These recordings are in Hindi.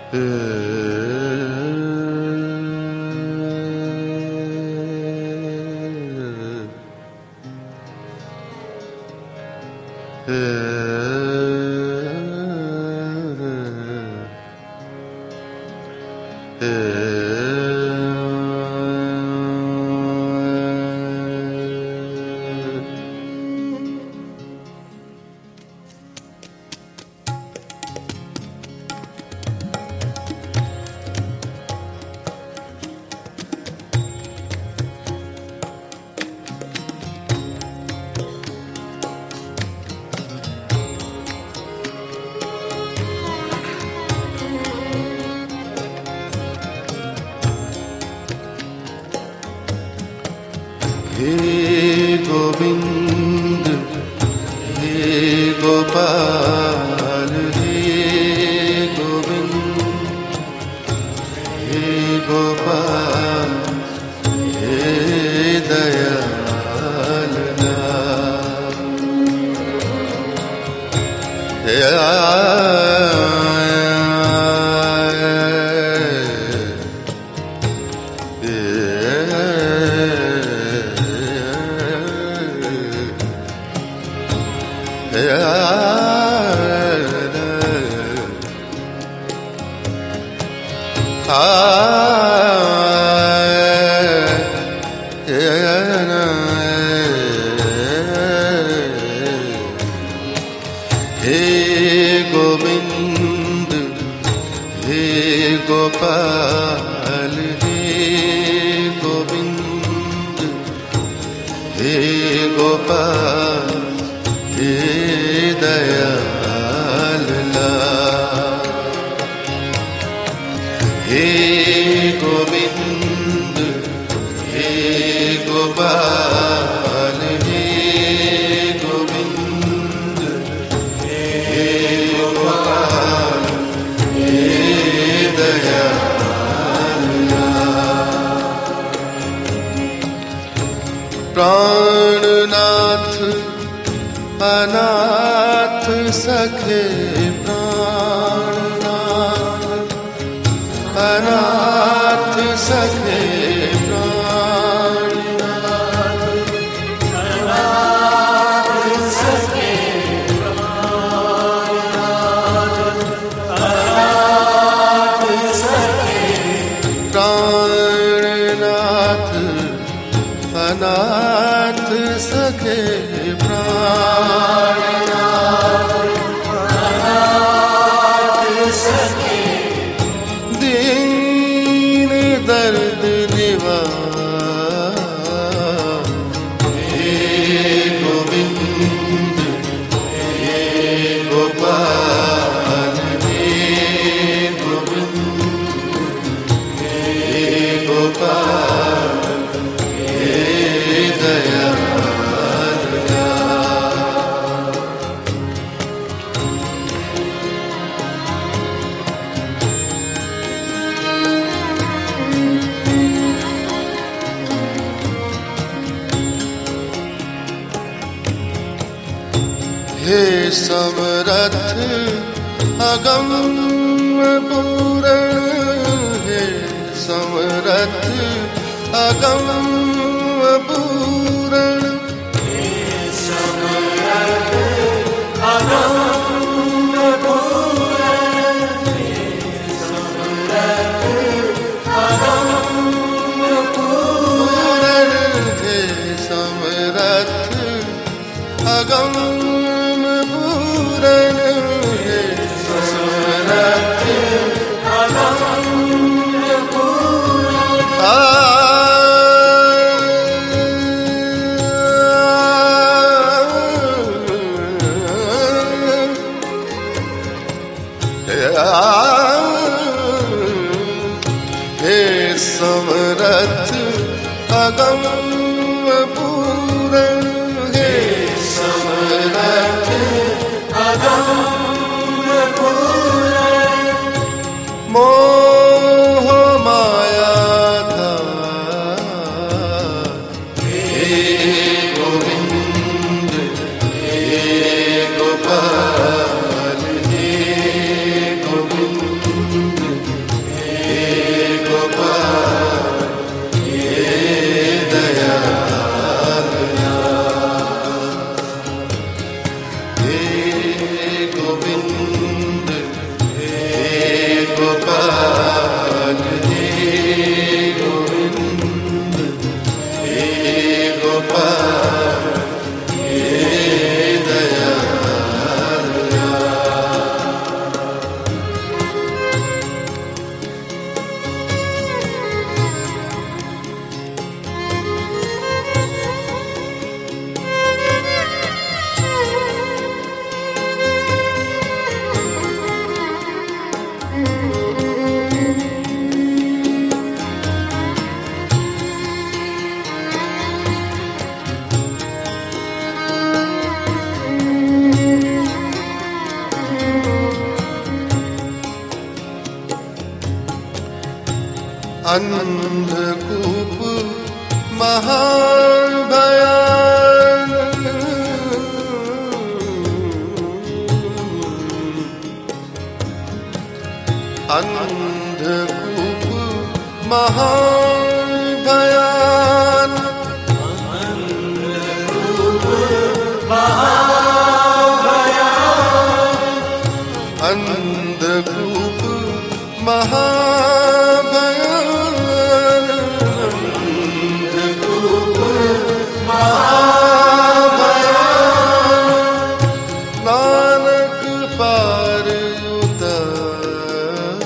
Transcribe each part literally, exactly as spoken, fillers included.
हे गोविंद हे गोपाल हे गोविंद हे गोपाल हे दयाल हे हे गोविंद हे गोपाल हे गोविंद हे गोपाल हे दयाल हे गोविंद हे गोपाल हे गोविंद हे गोपाल हे दयाल प्राणनाथ अनाथ सखे प्राणनाथ अनाथ सखे प्राणनाथ अनाथ सखे प्राणनाथ अनाथ सखे प्राणनाथ अनाथ सखे प्राणनाथ अनाथ सखे दीन दर्द निवार हे गोविंद हे गोपाल हे गोविंद हे गोपाल हे दयाल हे समरथ अगम पूरण हे समरथ अगम पूरण हे समरथ अगम पूरण हे समरथ अगम पूरण हे समरथ अगम पूरण हे समरथ अगम पूरण हे समरथ अगम पूरण हे समरथ अगम अंधकूप महाभयान, अंधकूप महाभयान, अंधकूप महाभयान, अंधकूप महाभयान, अंधकूप महाभयान, नानक पार उतार,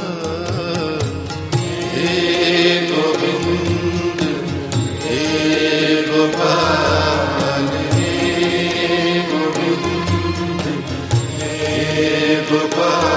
हे गोविंद हे गोपाल, हे गोविंद हे गोपाल।